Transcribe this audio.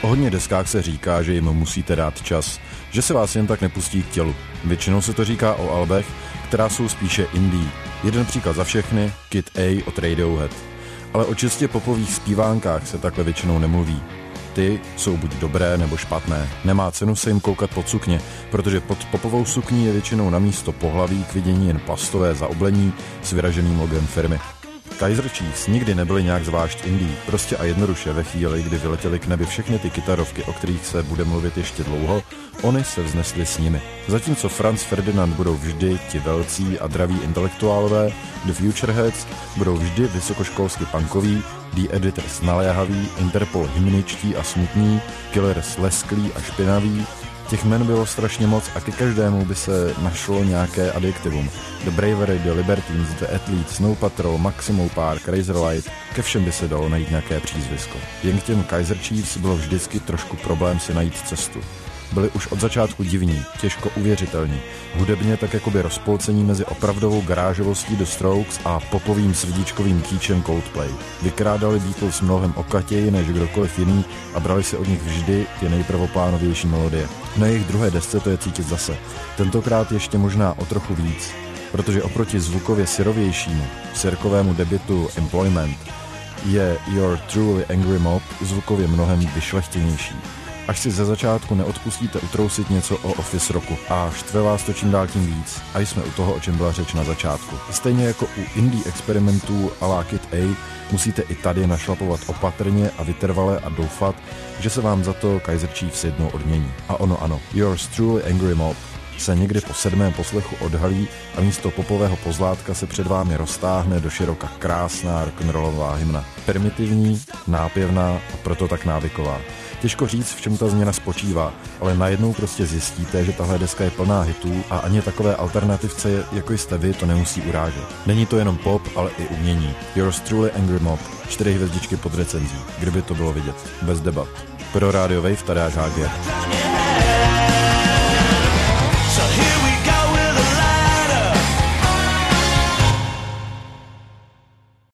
O hodně deskách se říká, že jim musíte dát čas, že se vás jen tak nepustí k tělu. Většinou se to říká o albech, která jsou spíše indie. Jeden příklad za všechny, Kid A od Radiohead. Ale o čistě popových zpívánkách se takhle většinou nemluví. Ty jsou buď dobré nebo špatné. Nemá cenu se jim koukat pod sukně, protože pod popovou sukní je většinou na místo pohlaví k vidění jen plastové zaoblení s vyraženým logem firmy. Kaiser Chiefs nikdy nebyly nějak zvlášť indie, prostě a jednoduše ve chvíli, kdy vyletěly k nebi všechny ty kytarovky, o kterých se bude mluvit ještě dlouho, oni se vznesli s nimi. Zatímco Franz Ferdinand budou vždy ti velcí a draví intelektuálové, The Futureheads budou vždy vysokoškolsky punkoví, The Editors naléhaví, Interpol hymničtí a smutní, Killers lesklí a špinaví. Těch jmen bylo strašně moc a ke každému by se našlo nějaké adjektivum. The Bravery, The Libertines, The Athletes, Snow Patrol, Maximum Park, Razorlight, ke všem by se dalo najít nějaké přízvisko. Jen k těm Kaiser Chiefs bylo vždycky trošku problém si najít cestu. Byli už od začátku divní, těžko uvěřitelní. Hudebně tak jakoby rozpolcení mezi opravdovou garážovostí The Strokes a popovým srdíčkovým kýčem Coldplay. Vykrádali Beatles mnohem okatěji než kdokoliv jiný a brali se od nich vždy ty nejprvoplánovější melodie. Na jejich druhé desce to je cítit zase. Tentokrát ještě možná o trochu víc, protože oproti zvukově syrovějšímu, sirkovému debutu Employment je Your Truly Angry Mob zvukově mnohem vyšlechtěnější. Až si ze začátku neodpustíte utrousit něco o office rocku a štve vás to čím dál tím víc a jsme u toho, o čem byla řeč na začátku. Stejně jako u indie experimentů a la Kid A musíte i tady našlapovat opatrně a vytrvale a doufat, že se vám za to Kaiser Chiefs jednou odmění. A ono ano, Yours Truly Angry Mob se někdy po 7. poslechu odhalí a místo popového pozlátka se před vámi roztáhne do široka krásná rock'n'rollová hymna. Primitivní, nápěvná a proto tak návyková. Těžko říct, v čem ta změna spočívá, ale najednou prostě zjistíte, že tahle deska je plná hitů a ani takové alternativce, jako jste vy, to nemusí urážet. Není to jenom pop, ale i umění. Yours Truly Angry Mob, 4 hvězdičky pod recenzí, kdyby to bylo vidět, bez debat. Pro Radio Wave tady Háger.